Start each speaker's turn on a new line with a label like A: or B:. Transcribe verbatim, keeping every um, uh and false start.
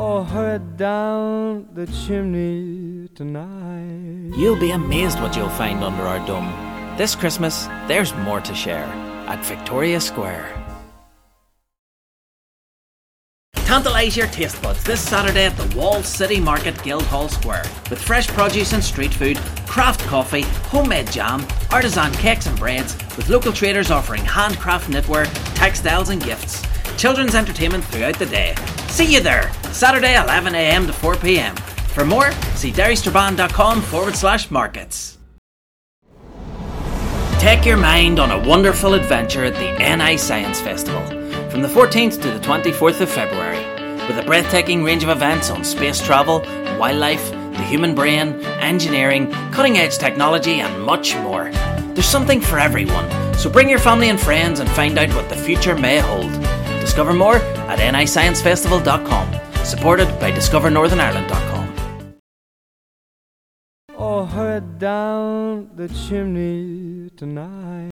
A: or heard down the chimney tonight.
B: You'll be amazed what you'll find under our dome. This Christmas, there's more to share at Victoria Square. Tantalise your taste buds this Saturday at the Wall City Market, Guildhall Square, with fresh produce and street food, craft coffee, homemade jam, artisan cakes and breads, with local traders offering handcraft knitwear, textiles and gifts. Children's entertainment throughout the day. See you there, Saturday eleven a m to four p m. For more, see derrystrabane.com forward slash markets. Take your mind on a wonderful adventure at the N I Science Festival from the fourteenth to the twenty-fourth of February, with a breathtaking range of events on space travel, wildlife, the human brain, engineering, cutting-edge technology and much more. There's something for everyone, so bring your family and friends and find out what the future may hold. Discover more at N I science festival dot com, supported by discover northern ireland dot com.
A: Or heard down the chimney tonight.